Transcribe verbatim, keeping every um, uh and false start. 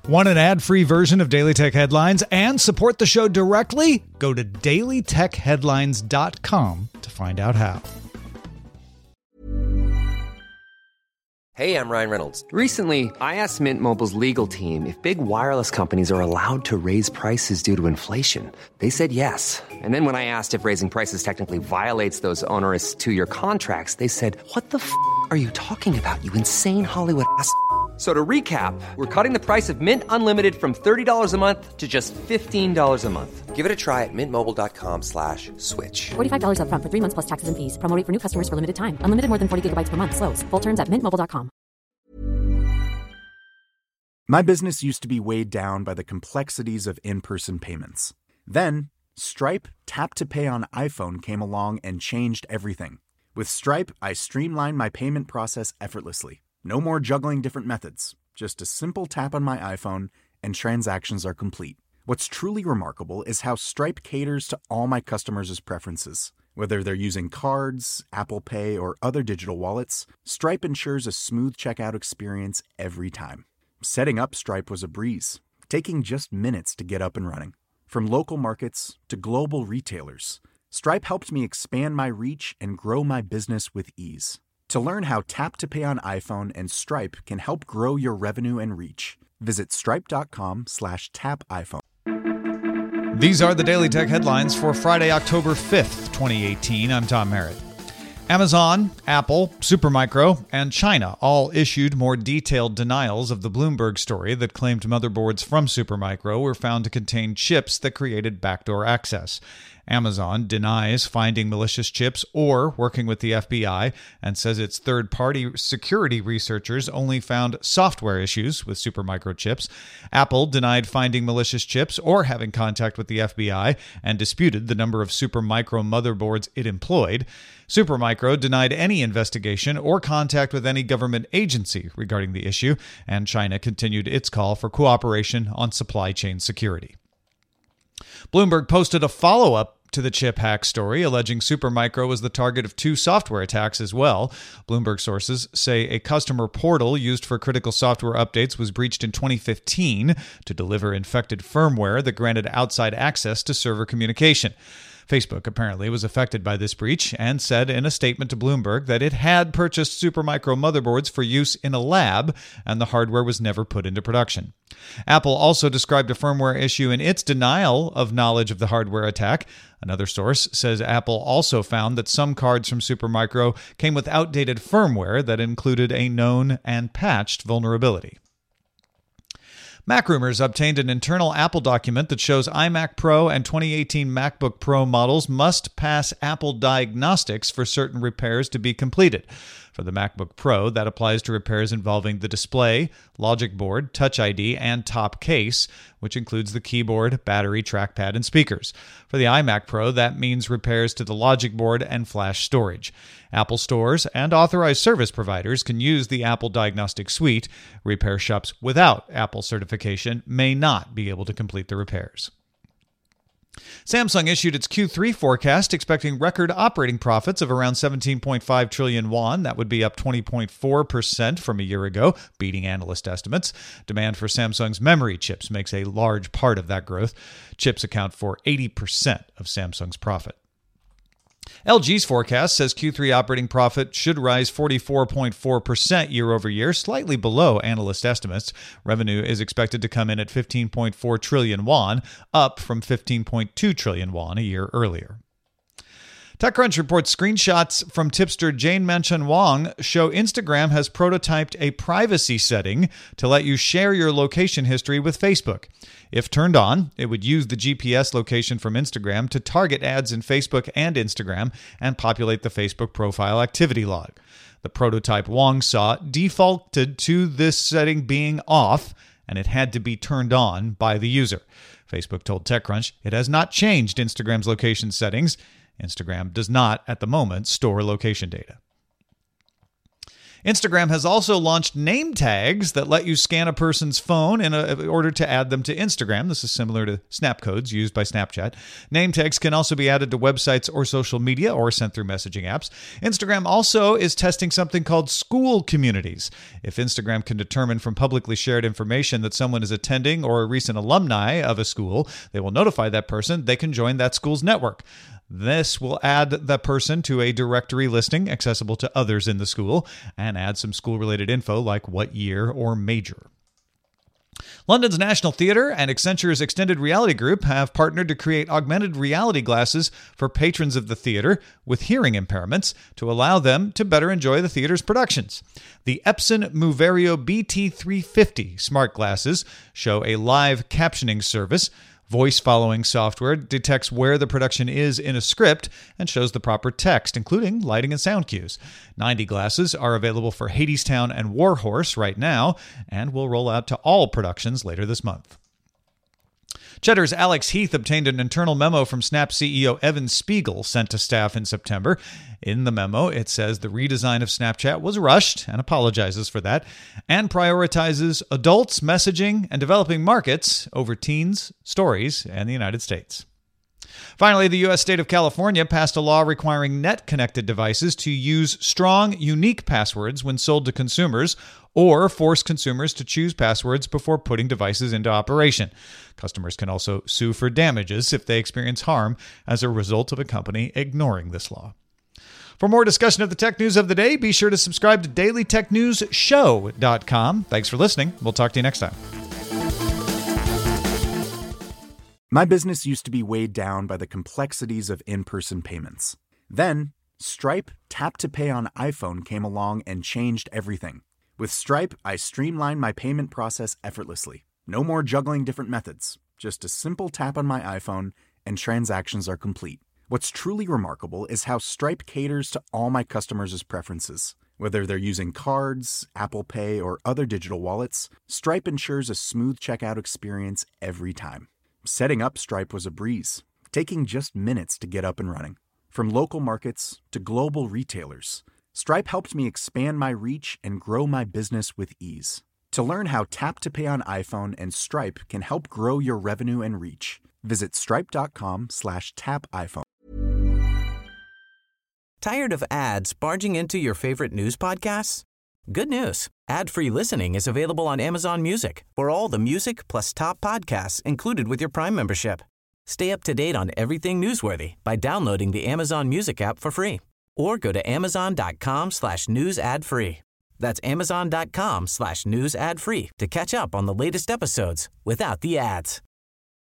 Want an ad-free version of Daily Tech Headlines and support the show directly? Go to daily tech headlines dot com to find out how. Hey, I'm Ryan Reynolds. Recently, I asked Mint Mobile's legal team if big wireless companies are allowed to raise prices due to inflation. They said yes. And then when I asked if raising prices technically violates those onerous two-year contracts, they said, "What the f*** are you talking about, you insane Hollywood ass f- So to recap, we're cutting the price of Mint Unlimited from thirty dollars a month to just fifteen dollars a month. Give it a try at mintmobile.com slash switch. forty-five dollars up front for three months plus taxes and fees. Promo rate for new customers for limited time. Unlimited more than forty gigabytes per month. Slows full terms at mint mobile dot com. My business used to be weighed down by the complexities of in-person payments. Then, Stripe Tap to Pay on iPhone came along and changed everything. With Stripe, I streamlined my payment process effortlessly. No more juggling different methods. Just a simple tap on my iPhone and transactions are complete. What's truly remarkable is how Stripe caters to all my customers' preferences. Whether they're using cards, Apple Pay, or other digital wallets, Stripe ensures a smooth checkout experience every time. Setting up Stripe was a breeze, taking just minutes to get up and running. From local markets to global retailers, Stripe helped me expand my reach and grow my business with ease. To learn how Tap to Pay on iPhone and Stripe can help grow your revenue and reach, visit stripe.com slash tap iPhone. These are the Daily Tech Headlines for Friday, October fifth, twenty eighteen. I'm Tom Merritt. Amazon, Apple, Supermicro, and China all issued more detailed denials of the Bloomberg story that claimed motherboards from Supermicro were found to contain chips that created backdoor access. Amazon denies finding malicious chips or working with the F B I and says its third-party security researchers only found software issues with Supermicro chips. Apple denied finding malicious chips or having contact with the F B I and disputed the number of Supermicro motherboards it employed. Supermicro denied any investigation or contact with any government agency regarding the issue, and China continued its call for cooperation on supply chain security. Bloomberg posted a follow-up to the chip hack story, alleging Supermicro was the target of two software attacks as well. Bloomberg sources say a customer portal used for critical software updates was breached in twenty fifteen to deliver infected firmware that granted outside access to server communication. Facebook apparently was affected by this breach and said in a statement to Bloomberg that it had purchased Supermicro motherboards for use in a lab and the hardware was never put into production. Apple also described a firmware issue in its denial of knowledge of the hardware attack. Another source says Apple also found that some cards from Supermicro came with outdated firmware that included a known and patched vulnerability. MacRumors obtained an internal Apple document that shows iMac Pro and twenty eighteen MacBook Pro models must pass Apple diagnostics for certain repairs to be completed. For the MacBook Pro, that applies to repairs involving the display, logic board, Touch I D, and top case, which includes the keyboard, battery, trackpad, and speakers. For the iMac Pro, that means repairs to the logic board and flash storage. Apple stores and authorized service providers can use the Apple Diagnostic Suite. Repair shops without Apple certification may not be able to complete the repairs. Samsung issued its Q three forecast, expecting record operating profits of around seventeen point five trillion won. That would be up twenty point four percent from a year ago, beating analyst estimates. Demand for Samsung's memory chips makes a large part of that growth. Chips account for eighty percent of Samsung's profit. L G's forecast says Q three operating profit should rise forty-four point four percent year over year, slightly below analyst estimates. Revenue is expected to come in at fifteen point four trillion won, up from fifteen point two trillion won a year earlier. TechCrunch reports screenshots from tipster Jane Manchun Wong show Instagram has prototyped a privacy setting to let you share your location history with Facebook. If turned on, it would use the G P S location from Instagram to target ads in Facebook and Instagram and populate the Facebook profile activity log. The prototype Wong saw defaulted to this setting being off, and it had to be turned on by the user. Facebook told TechCrunch it has not changed Instagram's location settings. Instagram does not, at the moment, store location data. Instagram has also launched name tags that let you scan a person's phone in, a, in order to add them to Instagram. This is similar to snap codes used by Snapchat. Name tags can also be added to websites or social media or sent through messaging apps. Instagram also is testing something called school communities. If Instagram can determine from publicly shared information that someone is attending or a recent alumni of a school, they will notify that person they can join that school's network. This will add the person to a directory listing accessible to others in the school and add some school-related info like what year or major. London's National Theatre and Accenture's Extended Reality Group have partnered to create augmented reality glasses for patrons of the theater with hearing impairments to allow them to better enjoy the theater's productions. The Epson Moverio B T three fifty smart glasses show a live captioning service. Voice following software detects where the production is in a script and shows the proper text, including lighting and sound cues. ninety glasses are available for Hadestown and Warhorse right now and will roll out to all productions later this month. Cheddar's Alex Heath obtained an internal memo from Snap C E O Evan Spiegel sent to staff in September. In the memo, it says the redesign of Snapchat was rushed and apologizes for that, and prioritizes adults, messaging, and developing markets over teens, stories, and the United States. Finally, the U S state of California passed a law requiring net-connected devices to use strong, unique passwords when sold to consumers or force consumers to choose passwords before putting devices into operation. Customers can also sue for damages if they experience harm as a result of a company ignoring this law. For more discussion of the tech news of the day, be sure to subscribe to daily tech news show dot com. Thanks for listening. We'll talk to you next time. My business used to be weighed down by the complexities of in-person payments. Then, Stripe Tap to Pay on iPhone came along and changed everything. With Stripe, I streamlined my payment process effortlessly. No more juggling different methods. Just a simple tap on my iPhone, and transactions are complete. What's truly remarkable is how Stripe caters to all my customers' preferences. Whether they're using cards, Apple Pay, or other digital wallets, Stripe ensures a smooth checkout experience every time. Setting up Stripe was a breeze, taking just minutes to get up and running. From local markets to global retailers, Stripe helped me expand my reach and grow my business with ease. To learn how Tap to Pay on iPhone and Stripe can help grow your revenue and reach, visit stripe.com slash tap iPhone. Tired of ads barging into your favorite news podcasts? Good news. Ad-free listening is available on Amazon Music for all the music plus top podcasts included with your Prime membership. Stay up to date on everything newsworthy by downloading the Amazon Music app for free or go to amazon.com slash news ad free. That's amazon.com slash news ad free to catch up on the latest episodes without the ads.